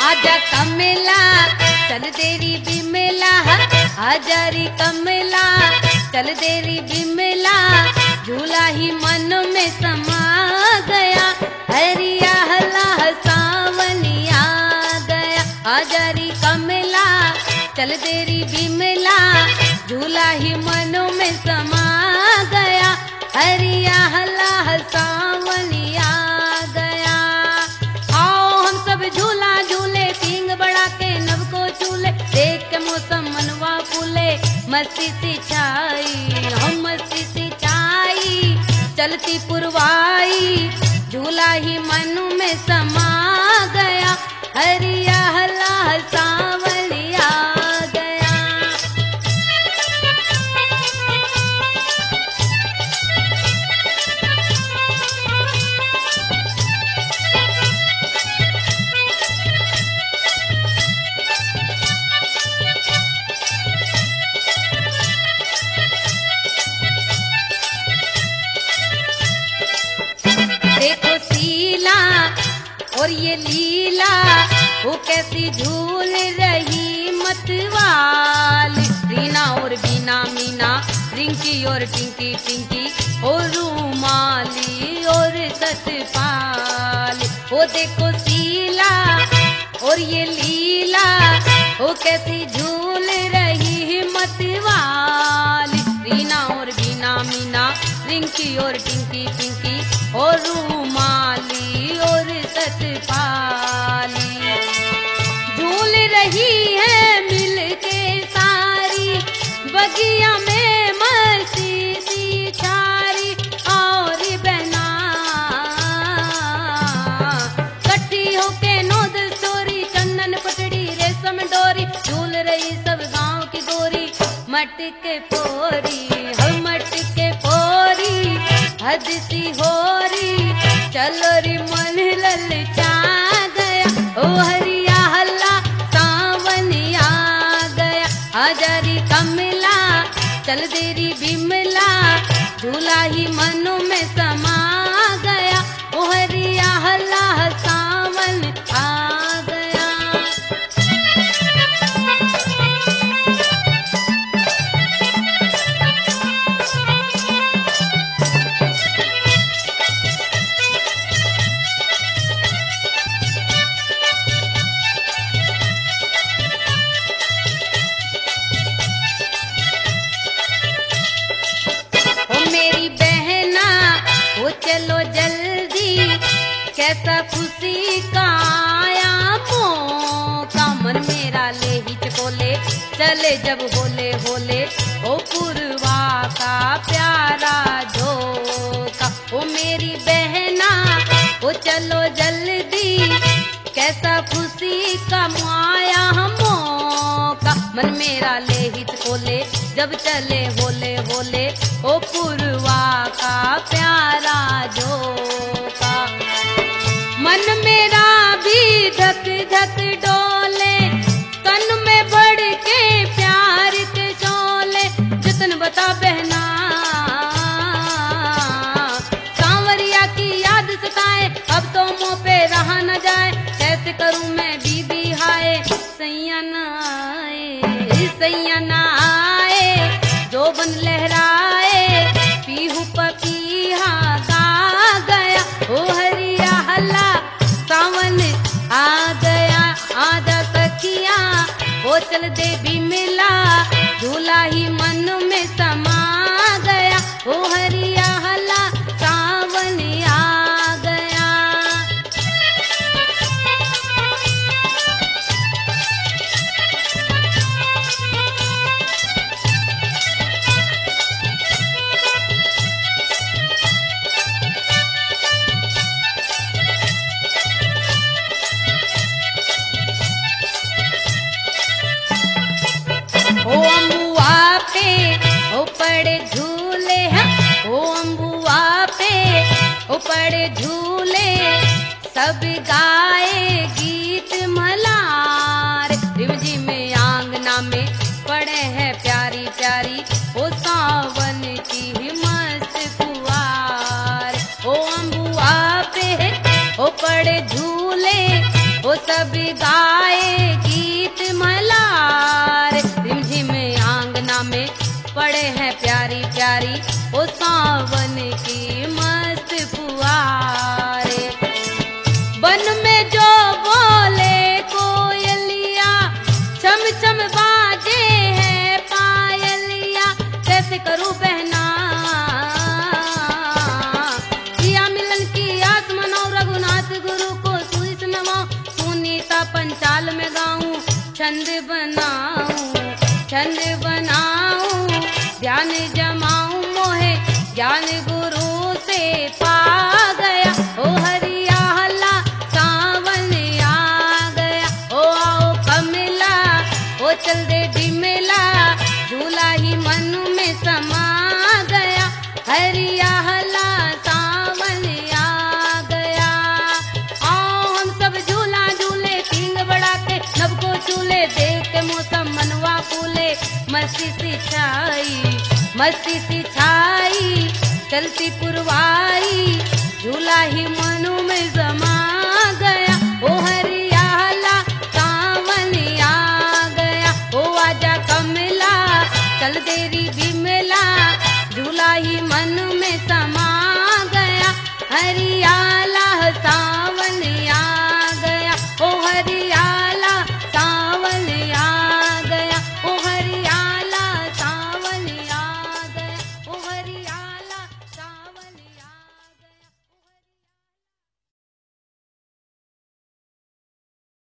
आजा कमला चल देरी बिमला, आजा री कमला चल देरी बिमला, झूला ही मन में समा गया, हरिया हला सावनी आ गया। आजा री कमला चल देरी बिमला, झूला ही मन में समा गया, हरिया हला सावनी आ गया। आओ हम सब झूला झूले, पींग बड़ा के नव को झूले, देख के मौसम मनवा फूले, मस्ती सी छाई हम मस्ती सी छाई, चलती पुरवाई झूला ही मन में समा गया, हरिया हला सावली आ गया। देखो शीला और ये लीला, वो कैसी झूल रही मतवाली, रीना और बीना मीना, रिंकी और टिंकी टिंकी, और रूमाली और सतपाली। वो देखो शीला और ये लीला, वो कैसी झूल रही मतवाली, रीना और बीना मीना, रिंकी और टिंकी टिंकी, और रूमाली और सतपाली। झूल रही है मिल के सारी, बगिया में मस्ती सी छारी, और बहना कट्ठी होके नोद सोरी, चंदन पटड़ी रेशम डोरी, झूल रही सब गांव की गोरी, मटके पोरी हम मटके पोरी, हद सी होरी चलो री मन ललचा गया, ओ हरिया हल्ला सावन आ गया। आजा री कमला चल देरी बिमला, झूला ही मनो में समा गया, ओ हरिया हल्ला सावन आ गया। चलो जल्दी कैसा खुशी का आया मौका, मन मेरा ले हिचकोले चले जब होले होले, ओ पुरवा का प्यारा झोंका। ओ मेरी बहना ओ चलो जल्दी कैसा खुशी का आया मौका, मन मेरा ले हिचकोले जब चले होले होले, ओ पुरवा का प्यारा झोंका। मन मेरा भी धक धक डोले, तन में बढ़ के प्यार के शोले, जतन बता बहना सांवरिया की याद सताए, अब तो मुंह पे रहा न जाए, कैसे करूं मैं बीबी हाय, सैया न आए सैया न आए, जोबन लहराए पीहू पपीहा गा गया, ओ हरिया हल्ला सावन आ गया। आजा सखिया ओ चल दे बिमला, झूला ही मन में समा गया, ओ हरिया हल्ला सावन आ गया। ओ अम्बुआ पे ओ पड़े झूले हैं, ओ अम्बुआ पे ओ पड़े झूले, सब गाए गीत मलार, रिमझिम में आंगना में पड़े हैं प्यारी प्यारी, ओ सावन की मस्त फुहार। ओ अम्बुआ पे ओ पड़े झूले, ओ सब गाए गीत मलार। रिमझिम आंगना में पड़े हैं प्यारी प्यारी ओ सावन की मस्त फुहारे। वन में जो बोले कोयलिया, छम छम बाजे है पायलिया, कैसे करूं बहना किया मिलन की आस मनाऊं, रघुनाथ गुरु को सुई सुनवाऊं, सुनीता पंचाल में गाऊं, छंद बनाऊं, ध्यान जमाऊं, मोहे ज्ञान गुरु से पा गया। ओ हरिया हल्ला सावन आ गया, ओ आओ कमला ओ चल दे डिमला, झूला ही मन में समा गया। हरिया हल्ला सावन आ गया, आओ हम सब झूला झूले, सींग बढ़ा के नभ को झूले, देख के मौसम मनवा फूले, मस्ती सी छाई चलती पुरवाई, झूला ही मनु में समा